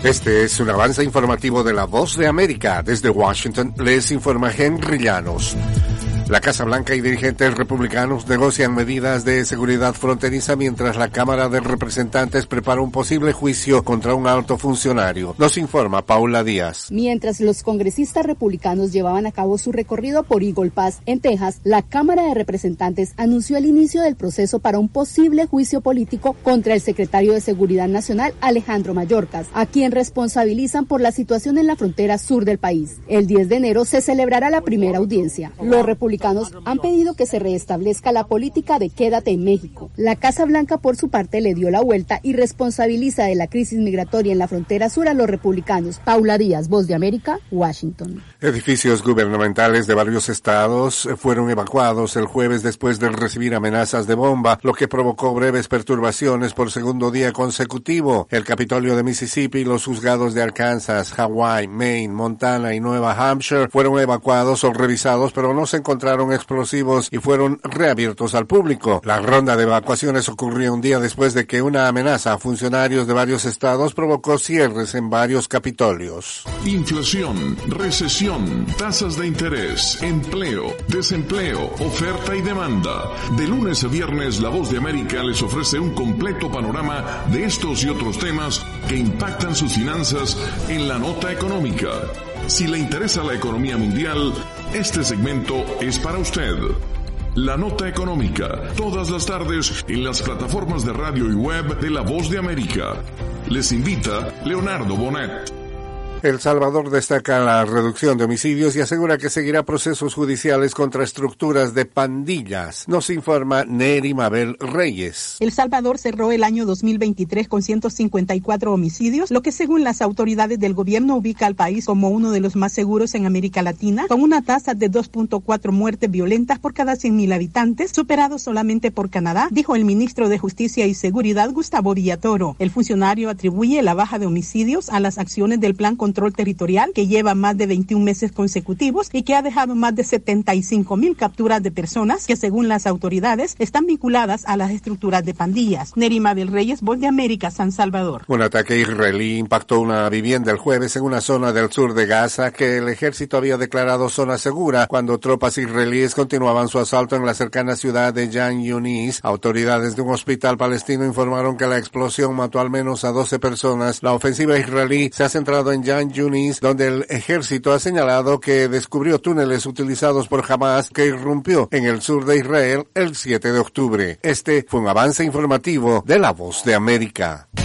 Este es un avance informativo de La Voz de América. Desde Washington les informa Henry Llanos. La Casa Blanca y dirigentes republicanos negocian medidas de seguridad fronteriza mientras la Cámara de Representantes prepara un posible juicio contra un alto funcionario. Nos informa Paula Díaz. Mientras los congresistas republicanos llevaban a cabo su recorrido por Eagle Pass, en Texas, la Cámara de Representantes anunció el inicio del proceso para un posible juicio político contra el secretario de Seguridad Nacional, Alejandro Mayorkas, a quien responsabilizan por la situación en la frontera sur del país. El 10 de enero se celebrará la primera audiencia. Los republicanos han pedido que se reestablezca la política de quédate en México. La Casa Blanca, por su parte, le dio la vuelta y responsabiliza de la crisis migratoria en la frontera sur a los republicanos. Paula Díaz, Voz de América, Washington. Edificios gubernamentales de varios estados fueron evacuados el jueves después de recibir amenazas de bomba, lo que provocó breves perturbaciones por segundo día consecutivo. El Capitolio de Mississippi, los juzgados de Arkansas, Hawái, Maine, Montana y Nueva Hampshire fueron evacuados o revisados, pero no se encontraron explosivos y fueron reabiertos al público. La ronda de evacuaciones ocurrió un día después de que una amenaza a funcionarios de varios estados provocó cierres en varios capitolios. Inflación, recesión, tasas de interés, empleo, desempleo, oferta y demanda. De lunes a viernes, La Voz de América les ofrece un completo panorama de estos y otros temas que impactan sus finanzas en la nota económica. Si le interesa la economía mundial, este segmento es para usted. La Nota Económica, todas las tardes en las plataformas de radio y web de La Voz de América. Les invita Leonardo Bonet. El Salvador destaca la reducción de homicidios y asegura que seguirá procesos judiciales contra estructuras de pandillas. Nos informa Neri Mabel Reyes. El Salvador cerró el año 2023 con 154 homicidios, lo que según las autoridades del gobierno ubica al país como uno de los más seguros en América Latina, con una tasa de 2.4 muertes violentas por cada 100.000 habitantes, superado solamente por Canadá, dijo el ministro de Justicia y Seguridad, Gustavo Villatoro. El funcionario atribuye la baja de homicidios a las acciones del Plan Control Territorial, que lleva más de 21 meses consecutivos y que ha dejado más de 75,000 capturas de personas que, según las autoridades, están vinculadas a las estructuras de pandillas. Nerima del Reyes, Voz de América, San Salvador. Un ataque israelí impactó una vivienda el jueves en una zona del sur de Gaza que el ejército había declarado zona segura cuando tropas israelíes continuaban su asalto en la cercana ciudad de Jan Yunis. Autoridades de un hospital palestino informaron que la explosión mató al menos a 12 personas. La ofensiva israelí se ha centrado en Jan Yunis, donde el ejército ha señalado que descubrió túneles utilizados por Hamas que irrumpió en el sur de Israel el 7 de octubre. Este fue un avance informativo de La Voz de América.